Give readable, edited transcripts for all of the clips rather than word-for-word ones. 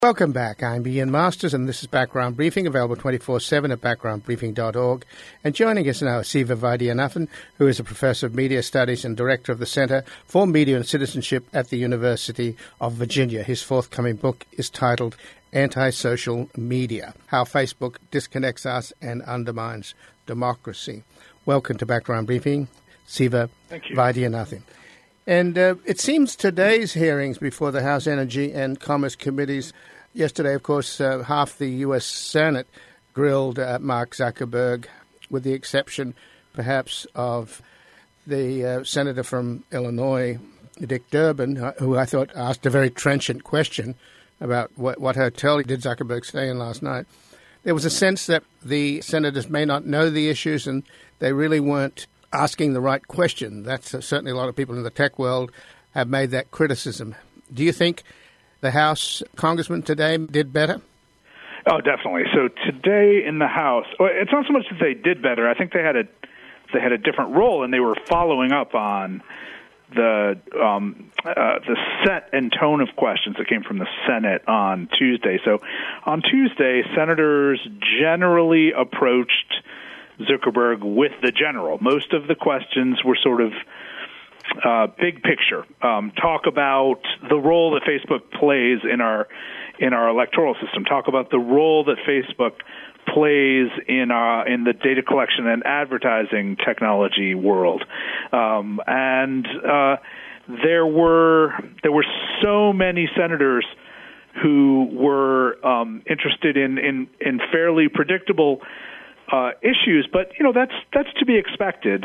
Welcome back. I'm Ian Masters, and this is Background Briefing, available 24/7 at backgroundbriefing.org. And joining us now is Siva Vaidyanathan, who is a professor of media studies and director of the Center for Media and Citizenship at the University of Virginia. His forthcoming book is titled Anti-Social Media: How Facebook Disconnects Us and Undermines Democracy. Welcome to Background Briefing, Siva Vaidyanathan. And it seems today's hearings before the House Energy and Commerce Committees, yesterday, of course, half the U.S. Senate grilled Mark Zuckerberg, with the exception, perhaps, of the senator from Illinois, Dick Durbin, who I thought asked a very trenchant question about what hotel did Zuckerberg stay in last night. There was a sense that the senators may not know the issues and they really weren't asking the right question. That's certainly a lot of people in the tech world have made that criticism. Do you think the House congressman today did better? Oh, definitely. So today in the House, it's not so much that they did better. I think they had a different role, and they were following up on the set and tone of questions that came from the Senate on Tuesday. So on Tuesday, senators generally approached Zuckerberg with the general. Most of the questions were sort of big picture. Talk about the role that Facebook plays in our electoral system. Talk about the role that Facebook plays in the data collection and advertising technology world. And there were so many senators who were interested in fairly predictable issues, but that's to be expected.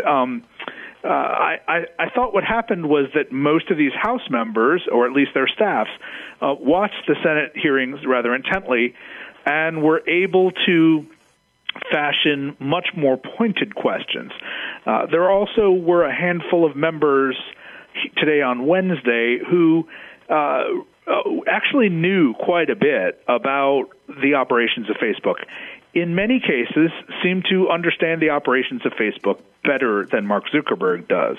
I thought what happened was that most of these House members, or at least their staffs, watched the Senate hearings rather intently and were able to fashion much more pointed questions. There also were a handful of members today on Wednesday who actually knew quite a bit about the operations of Facebook. In many cases, seem to understand the operations of Facebook better than Mark Zuckerberg does.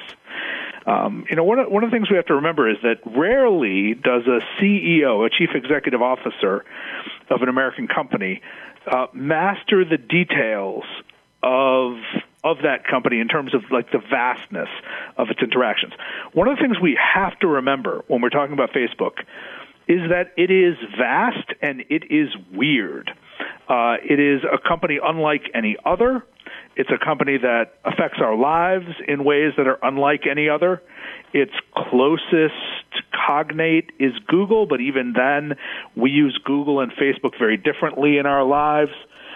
One of the things we have to remember is that rarely does a CEO, a chief executive officer of an American company, master the details of that company in terms of like the vastness of its interactions. One of the things we have to remember when we're talking about Facebook is that it is vast and it is weird. It is a company unlike any other. It's a company that affects our lives in ways that are unlike any other. Its closest cognate is Google, but even then, we use Google and Facebook very differently in our lives.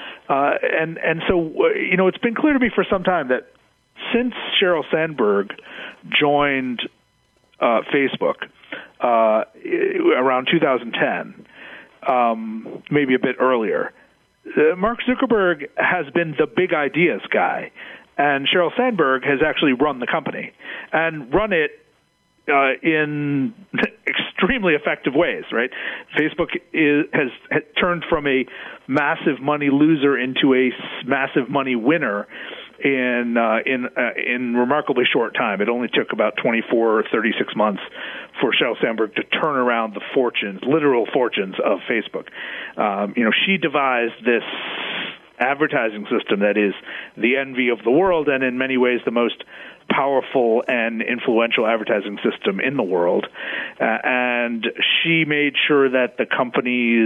And so, it's been clear to me for some time that since Sheryl Sandberg joined Facebook around 2010, maybe a bit earlier, Mark Zuckerberg has been the big ideas guy, and Sheryl Sandberg has actually run the company and run it in extremely effective ways, right? Facebook has turned from a massive money loser into a massive money winner in remarkably short time. It only took about 24 or 36 months for Sheryl Sandberg to turn around the literal fortunes of Facebook. She devised this advertising system that is the envy of the world and in many ways the most powerful and influential advertising system in the world. And she made sure that the company's,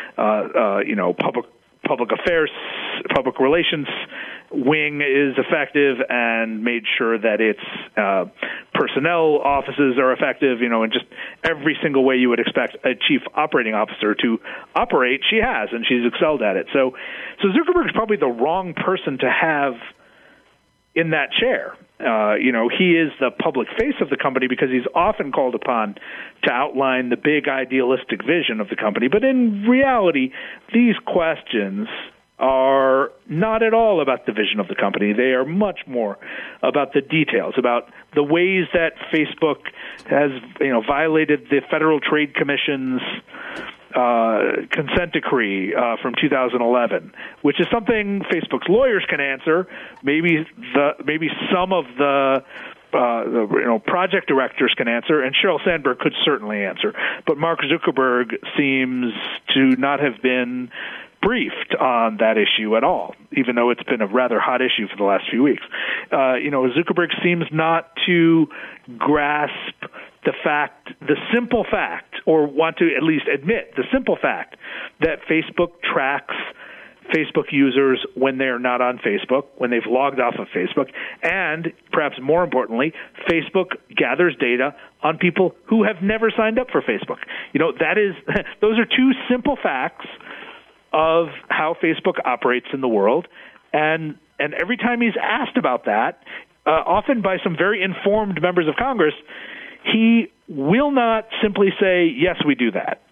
public affairs, public relations wing is effective, and made sure that its personnel offices are effective, in just every single way you would expect a chief operating officer to operate, she has, and she's excelled at it. So Zuckerberg's probably the wrong person to have in that chair. He is the public face of the company because he's often called upon to outline the big idealistic vision of the company. But in reality, these questions are not at all about the vision of the company. They are much more about the details, about the ways that Facebook has, violated the Federal Trade Commission's consent decree from 2011, which is something Facebook's lawyers can answer. Maybe some of the project directors can answer, and Sheryl Sandberg could certainly answer. But Mark Zuckerberg seems to not have been briefed on that issue at all, even though it's been a rather hot issue for the last few weeks. Zuckerberg seems not to grasp the simple fact, or want to at least admit the simple fact, that Facebook tracks Facebook users when they're not on Facebook, when they've logged off of Facebook, and perhaps more importantly, Facebook gathers data on people who have never signed up for Facebook. Those are two simple facts of how Facebook operates in the world, and every time he's asked about that, often by some very informed members of Congress, he will not simply say, yes, we do that.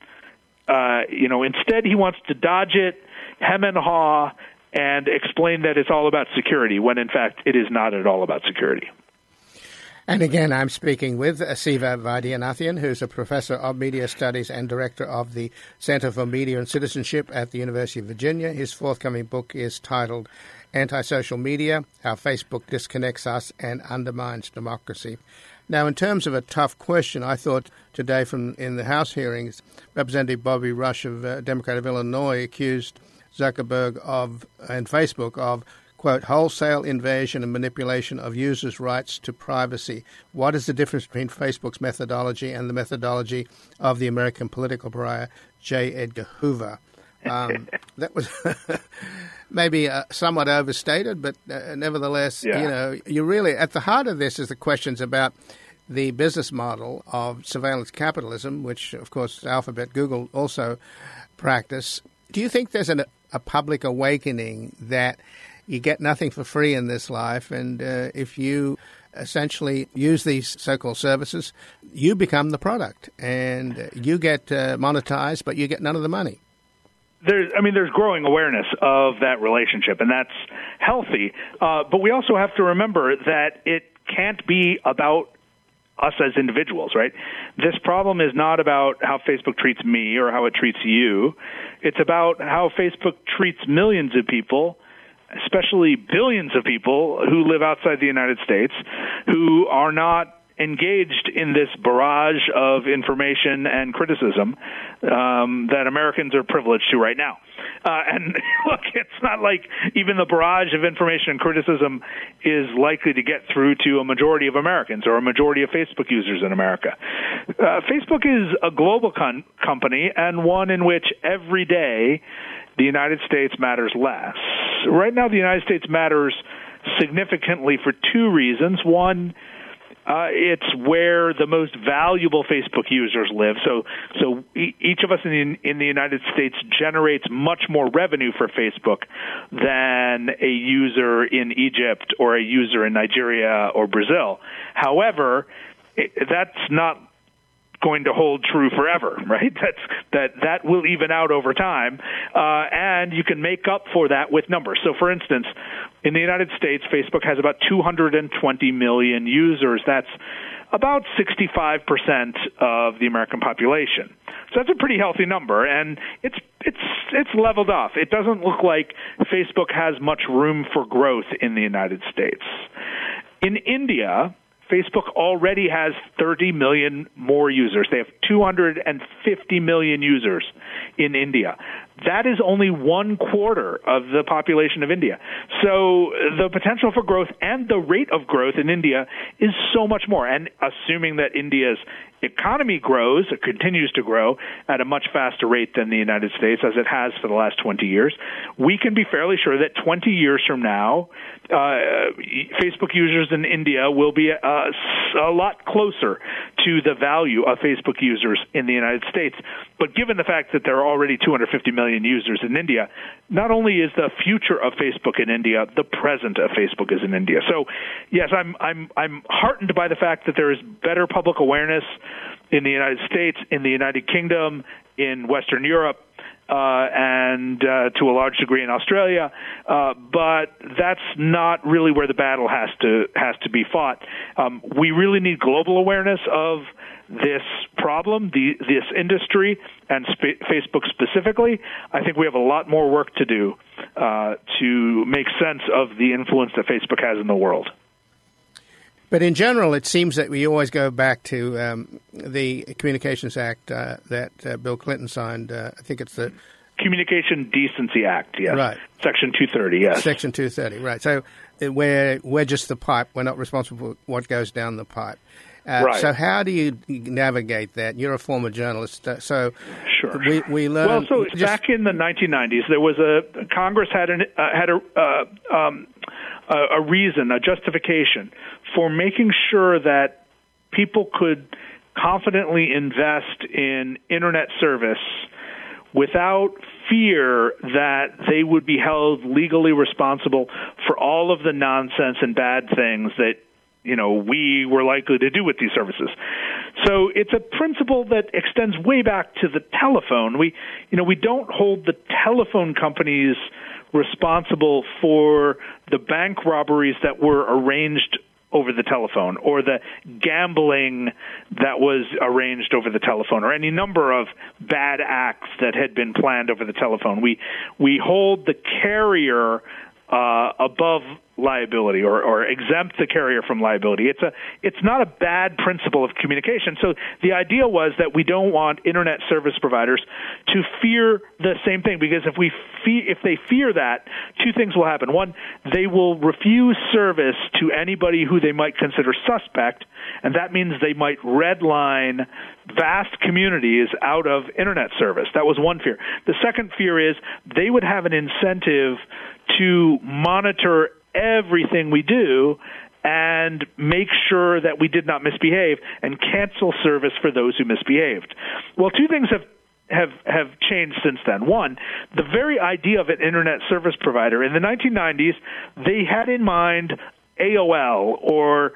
Instead he wants to dodge it, hem and haw, and explain that it's all about security, when in fact it is not at all about security. And again, I'm speaking with Siva Vaidyanathan, who's a professor of media studies and director of the Center for Media and Citizenship at the University of Virginia. His forthcoming book is titled Anti-Social Media, How Facebook Disconnects Us and Undermines Democracy. Now, in terms of a tough question, I thought today in the House hearings, Representative Bobby Rush of Democrat of Illinois accused Zuckerberg and Facebook of, quote, wholesale invasion and manipulation of users' rights to privacy. What is the difference between Facebook's methodology and the methodology of the American political pariah J. Edgar Hoover? That was maybe somewhat overstated, but nevertheless, you're really at the heart of this is the questions about the business model of surveillance capitalism, which, of course, Alphabet, Google also practice. Do you think there's a public awakening that you get nothing for free in this life, and if you essentially use these so-called services, you become the product, and you get monetized, but you get none of the money? There's growing awareness of that relationship, and that's healthy. But we also have to remember that it can't be about us as individuals, right? This problem is not about how Facebook treats me or how it treats you. It's about how Facebook treats millions of people, especially billions of people who live outside the United States, who are not engaged in this barrage of information and criticism that Americans are privileged to right now. And look, it's not like even the barrage of information and criticism is likely to get through to a majority of Americans or a majority of Facebook users in America. Facebook is a global company, and one in which every day the United States matters less. Right now, the United States matters significantly for two reasons. One, it's where the most valuable Facebook users live. So each of us in the United States generates much more revenue for Facebook than a user in Egypt or a user in Nigeria or Brazil. However, that's not going to hold true forever, right? That will even out over time, and you can make up for that with numbers. So, for instance, in the United States, Facebook has about 220 million users. That's about 65% of the American population. So that's a pretty healthy number, and it's leveled off. It doesn't look like Facebook has much room for growth in the United States. In India, Facebook already has 30 million more users. They have 250 million users in India. That is only 1/4 of the population of India. So the potential for growth and the rate of growth in India is so much more. And assuming that India's economy grows, it continues to grow at a much faster rate than the United States, as it has for the last 20 years, we can be fairly sure that 20 years from now, Facebook users in India will be a lot closer to the value of Facebook users in the United States. But given the fact that there are already 250 million users in India, not only is the future of Facebook in India, the present of Facebook is in India. So, yes, I'm heartened by the fact that there is better public awareness in the United States, in the United Kingdom, in Western Europe, and to a large degree in Australia, but that's not really where the battle has to be fought. We really need global awareness of this problem, this industry, and Facebook specifically. I think we have a lot more work to do to make sense of the influence that Facebook has in the world. But in general, it seems that we always go back to the Communications Act that Bill Clinton signed. I think it's the Communication Decency Act, yes. Right. Section 230, yes. Section 230, right. So we're just the pipe. We're not responsible for what goes down the pipe. Right. So how do you navigate that? You're a former journalist, so sure. we learn. Well, so back in the 1990s, there was Congress had a reason, a justification for making sure that people could confidently invest in internet service without fear that they would be held legally responsible for all of the nonsense and bad things that we were likely to do with these services. So it's a principle that extends way back to the telephone. We don't hold the telephone companies responsible for the bank robberies that were arranged over the telephone, or the gambling that was arranged over the telephone, or any number of bad acts that had been planned over the telephone. We hold the carrier above liability, or exempt the carrier from liability. It's not a bad principle of communication. So the idea was that we don't want internet service providers to fear the same thing, because if they fear that, two things will happen. One, they will refuse service to anybody who they might consider suspect, and that means they might redline vast communities out of internet service. That was one fear. The second fear is they would have an incentive to monitor everything we do and make sure that we did not misbehave and cancel service for those who misbehaved. Well, two things have changed since then. One, the very idea of an internet service provider in the 1990s, they had in mind AOL or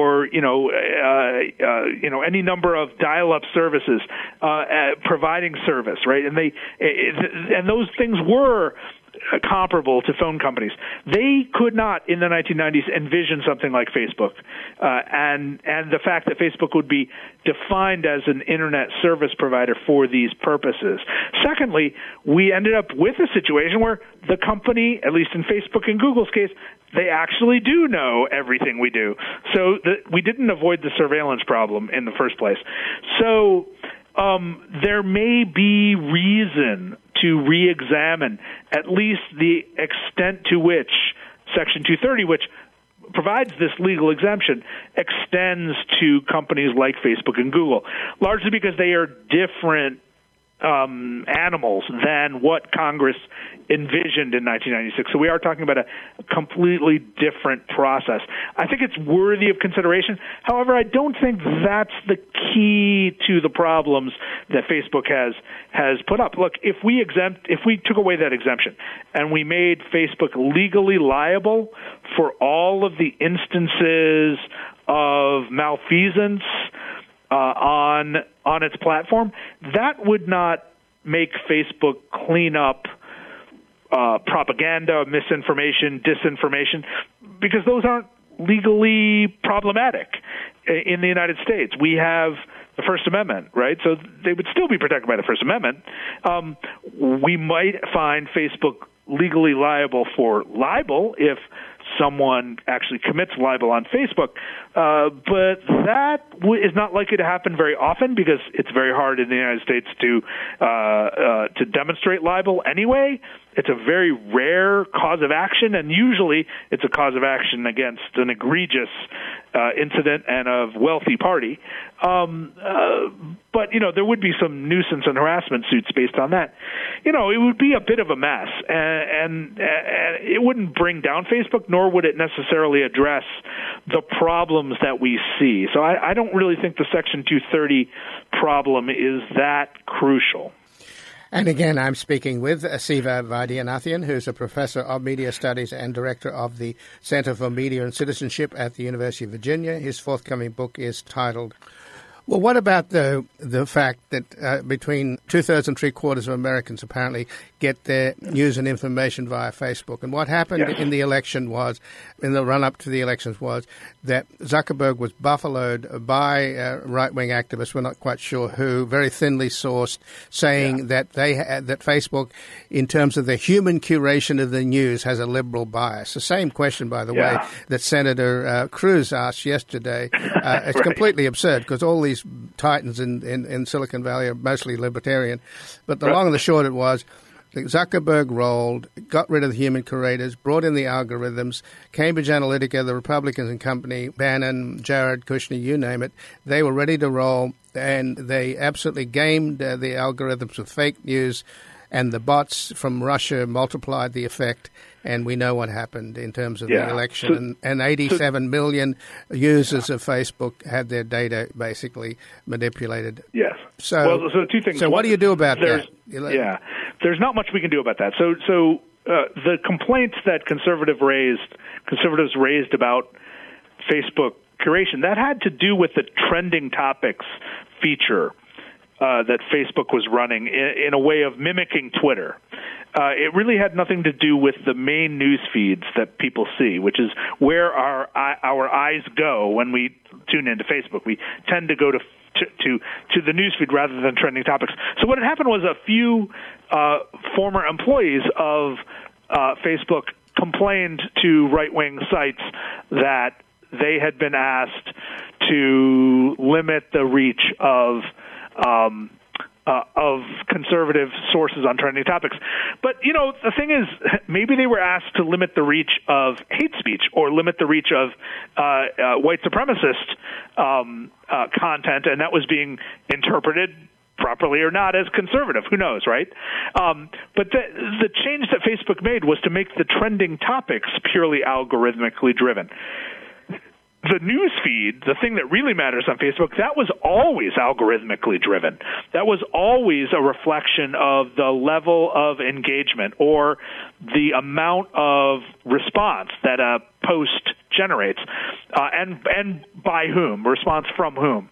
any number of dial-up services providing service, right? And those things were comparable to phone companies. They could not, in the 1990s, envision something like Facebook, and the fact that Facebook would be defined as an internet service provider for these purposes. Secondly, we ended up with a situation where the company, at least in Facebook and Google's case, they actually do know everything we do. So we didn't avoid the surveillance problem in the first place. So there may be reason to re-examine at least the extent to which Section 230, which provides this legal exemption, extends to companies like Facebook and Google, largely because they are different animals than what Congress envisioned in 1996. So we are talking about a completely different process. I think it's worthy of consideration. However, I don't think that's the key to the problems that Facebook has put up. Look, if we took away that exemption and we made Facebook legally liable for all of the instances of malfeasance on its platform, that would not make Facebook clean up propaganda, misinformation, disinformation, because those aren't legally problematic in the United States. We have the First Amendment, right? So they would still be protected by the First Amendment. We might find Facebook legally liable for libel if someone actually commits libel on Facebook, but that is not likely to happen very often because it's very hard in the United States to demonstrate libel anyway. It's a very rare cause of action, and usually it's a cause of action against an egregious incident and a wealthy party. But, there would be some nuisance and harassment suits based on that. It would be a bit of a mess, and it wouldn't bring down Facebook, nor would it necessarily address the problems that we see. So I don't really think the Section 230 problem is that crucial. And again, I'm speaking with Siva Vaidyanathan, who's a professor of media studies and director of the Center for Media and Citizenship at the University of Virginia. His forthcoming book is titled Well, what about the fact that between 2/3 and 3/4 of Americans apparently get their news and information via Facebook? And what happened in the election was, in the run-up to the elections, was that Zuckerberg was buffaloed by right-wing activists, we're not quite sure who, very thinly sourced, saying that that Facebook, in terms of the human curation of the news, has a liberal bias. The same question, by the way, that Senator Cruz asked yesterday. It's Right. completely absurd because all these titans in Silicon Valley are mostly libertarian. But the long and the short it was, Zuckerberg rolled, got rid of the human curators, brought in the algorithms, Cambridge Analytica, the Republicans and company, Bannon, Jared Kushner, you name it, they were ready to roll, and they absolutely gamed the algorithms with fake news, and the bots from Russia multiplied the effect, and we know what happened in terms of the election. And 87 million users of Facebook had their data basically manipulated. Yes. So two things. So what do you do about that? Yeah. There's not much we can do about that. So the complaints that conservatives raised about Facebook curation, that had to do with the trending topics feature that Facebook was running in a way of mimicking Twitter. It really had nothing to do with the main news feeds that people see, which is where our eyes go when we tune into Facebook. We tend to go to the newsfeed rather than trending topics. So what had happened was a few former employees of Facebook complained to right-wing sites that they had been asked to limit the reach of conservative sources on trending topics. But, the thing is, maybe they were asked to limit the reach of hate speech or limit the reach of white supremacist content, and that was being interpreted properly or not as conservative. Who knows, right? But the change that Facebook made was to make the trending topics purely algorithmically driven. The news feed, the thing that really matters on Facebook, that was always algorithmically driven. That was always a reflection of the level of engagement or the amount of response that a post generates, and by whom, response from whom.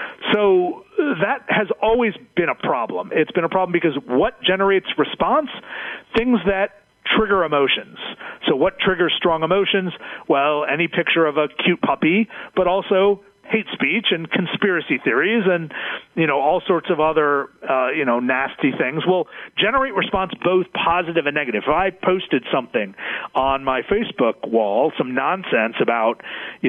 So that has always been a problem. It's been a problem because what generates response? Things that trigger emotions. So what triggers strong emotions? Well, any picture of a cute puppy, but also hate speech and conspiracy theories and, all sorts of other, nasty things will generate response both positive and negative. If I posted something on my Facebook wall, some nonsense about,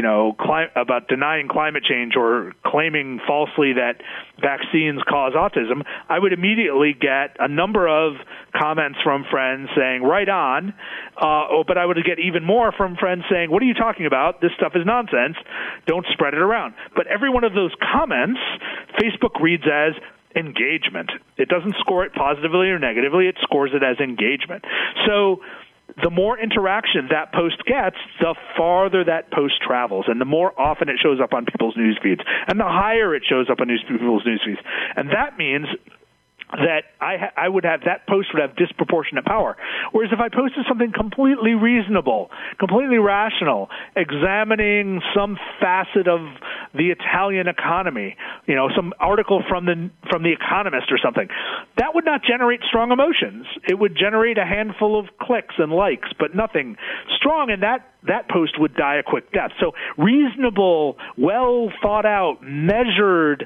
about denying climate change or claiming falsely that vaccines cause autism, I would immediately get a number of comments from friends saying, right on, but I would get even more from friends saying, what are you talking about? This stuff is nonsense. Don't spread it around. But every one of those comments, Facebook reads as engagement. It doesn't score it positively or negatively. It scores it as engagement. So the more interaction that post gets, the farther that post travels, and the more often it shows up on people's news feeds, and the higher it shows up on people's news feeds. And that means that I would have that post would have disproportionate power. Whereas if I posted something completely reasonable, completely rational, examining some facet of the Italian economy, some article from the Economist or something, that would not generate strong emotions. It would generate a handful of clicks and likes, but nothing strong, and that post would die a quick death. So reasonable, well thought out, measured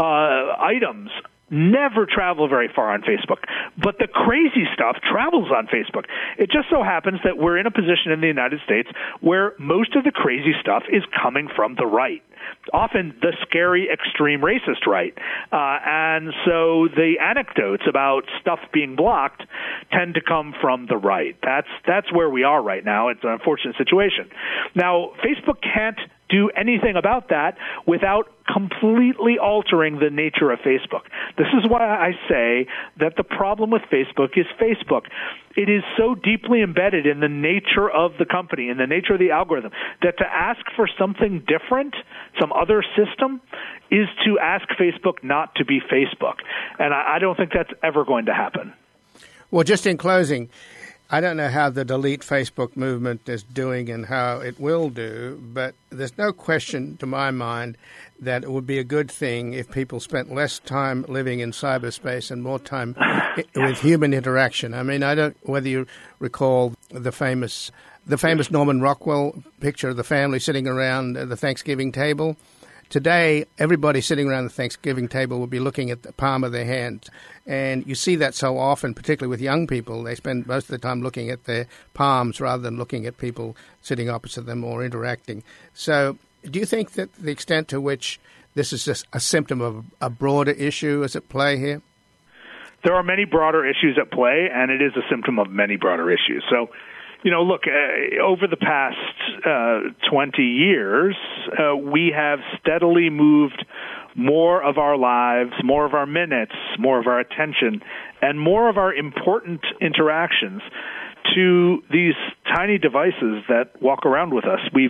items never travel very far on Facebook. But the crazy stuff travels on Facebook. It just so happens that we're in a position in the United States where most of the crazy stuff is coming from the right, often the scary, extreme racist right. And so the anecdotes about stuff being blocked tend to come from the right. That's where we are right now. It's an unfortunate situation. Now, Facebook can't do anything about that without completely altering the nature of Facebook. This is why I say that the problem with Facebook is Facebook. It is so deeply embedded in the nature of the company, in the nature of the algorithm, that to ask for something different, some other system, is to ask Facebook not to be Facebook. And I don't think that's ever going to happen. Well, just in closing, I don't know how the delete Facebook movement is doing and how it will do, but there's no question to my mind that it would be a good thing if people spent less time living in cyberspace and more time with human interaction. I mean, I don't whether you recall the famous Norman Rockwell picture of the family sitting around the Thanksgiving table. Today, everybody sitting around the Thanksgiving table will be looking at the palm of their hand. And you see that so often, particularly with young people. They spend most of the time looking at their palms rather than looking at people sitting opposite them or interacting. So do you think that the extent to which this is just a symptom of a broader issue is at play here? There are many broader issues at play, and it is a symptom of many broader issues. So, look, over the past 20 years, we have steadily moved more of our lives, more of our minutes, more of our attention, and more of our important interactions to these tiny devices that walk around with us. We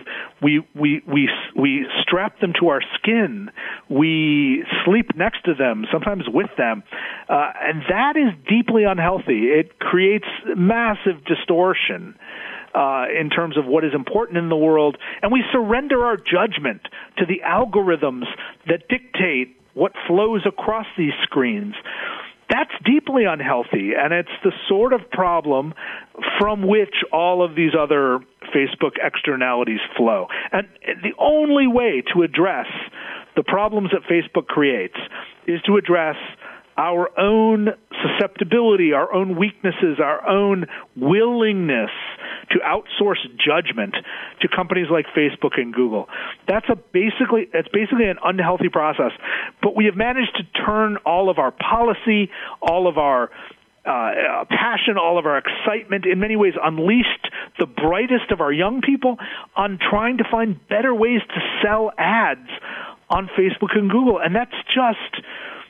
strap them to our skin. We sleep next to them, sometimes with them. And that is deeply unhealthy. It creates massive distortion in terms of what is important in the world. And we surrender our judgment to the algorithms that dictate what flows across these screens. That's deeply unhealthy, and it's the sort of problem from which all of these other Facebook externalities flow. And the only way to address the problems that Facebook creates is to address our own susceptibility, our own weaknesses, our own willingness to outsource judgment to companies like Facebook and Google. That's basically an unhealthy process. But we have managed to turn all of our policy, all of our passion, all of our excitement, in many ways unleashed the brightest of our young people on trying to find better ways to sell ads on Facebook and Google. And that's just...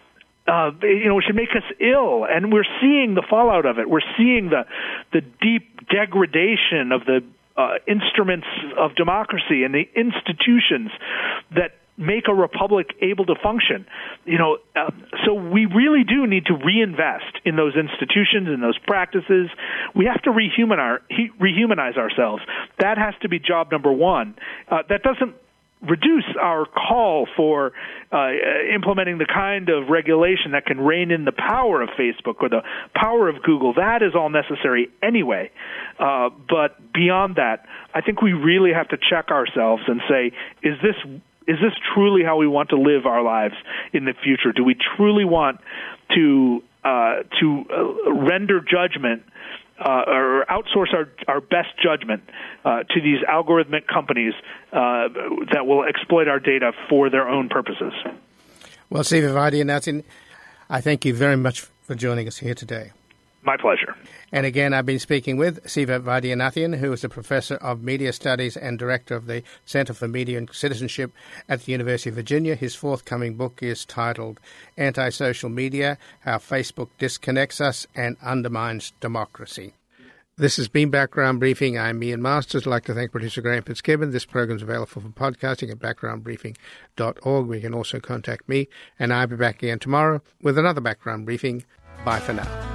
it should make us ill, and we're seeing the fallout of it. We're seeing the deep degradation of the instruments of democracy and the institutions that make a republic able to function. So we really do need to reinvest in those institutions and those practices. We have to rehumanize ourselves. That has to be job number one. That doesn't reduce our call for implementing the kind of regulation that can rein in the power of Facebook or the power of Google. That is all necessary anyway. But beyond that, I think we really have to check ourselves and say, is this truly how we want to live our lives in the future? Do we truly want to render judgment or outsource our best judgment to these algorithmic companies that will exploit our data for their own purposes? Well, Siva Vaidyanathan, I thank you very much for joining us here today. My pleasure. And again, I've been speaking with Siva Vaidyanathan, who is a professor of media studies and director of the Center for Media and Citizenship at the University of Virginia. His forthcoming book is titled Anti-Social Media, How Facebook Disconnects Us and Undermines Democracy. This has been Background Briefing. I'm Ian Masters. I'd like to thank producer Graham Fitzgibbon. This program is available for podcasting at backgroundbriefing.org. We can also contact me, and I'll be back again tomorrow with another Background Briefing. Bye for now.